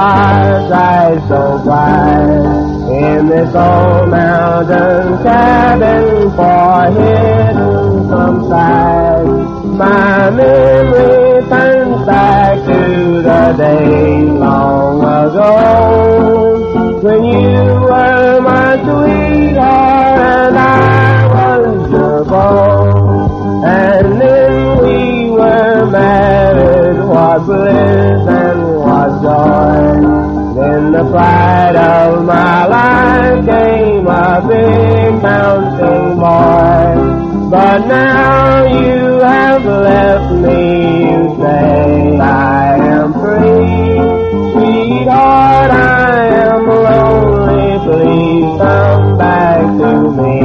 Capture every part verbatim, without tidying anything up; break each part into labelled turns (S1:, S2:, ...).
S1: starshine so bright. In this old mountain cabin far hidden from sight, my memory turns back to the days long ago, when you were my sweetheart and I was your beau. And then we were married, what bliss and what joy. Then the pride of my life came a big bouncing boy. But now you have left me, you say I am free. Sweetheart, I am lonely, please come back to me.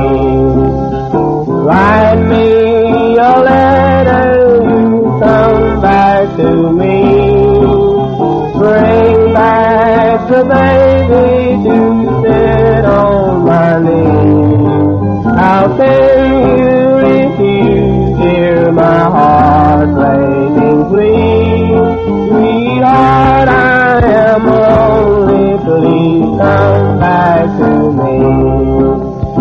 S1: Write me a letter, you come back to me. Bring back the baby to sit on my knee. How can you refuse, dear, my heart waiting, please? Sweetheart, I am lonely, please come back to me.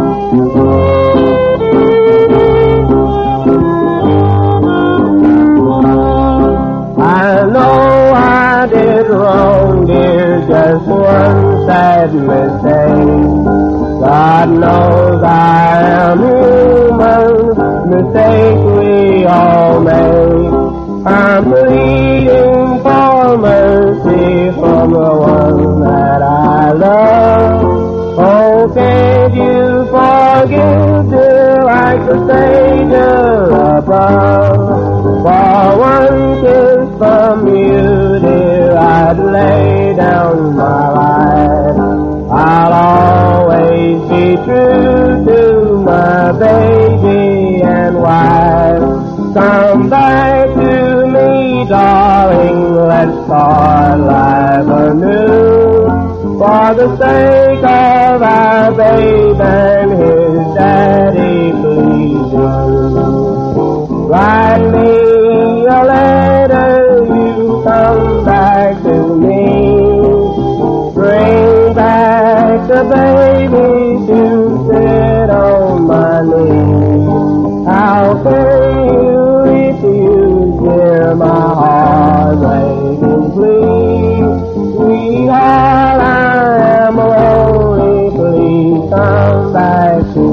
S1: I know I did wrong, dear, just one sad mistake. God knows I am human, mistake we all make. I'm pleading for mercy from the one that I love. Oh, can't you forgive, dear, like the Savior above? For one kiss from you, dear, I'd lay down my life. I'll always be true to my baby and wife. Come back to me, darling, let's start life anew. For the sake of our babe and his daddy, please do. Write me a letter, you come back to me. Bring back the baby to sit on my knee. How can you refuse, dear, my heart waiting, please? Sweetheart, I am lonely, please come back to me.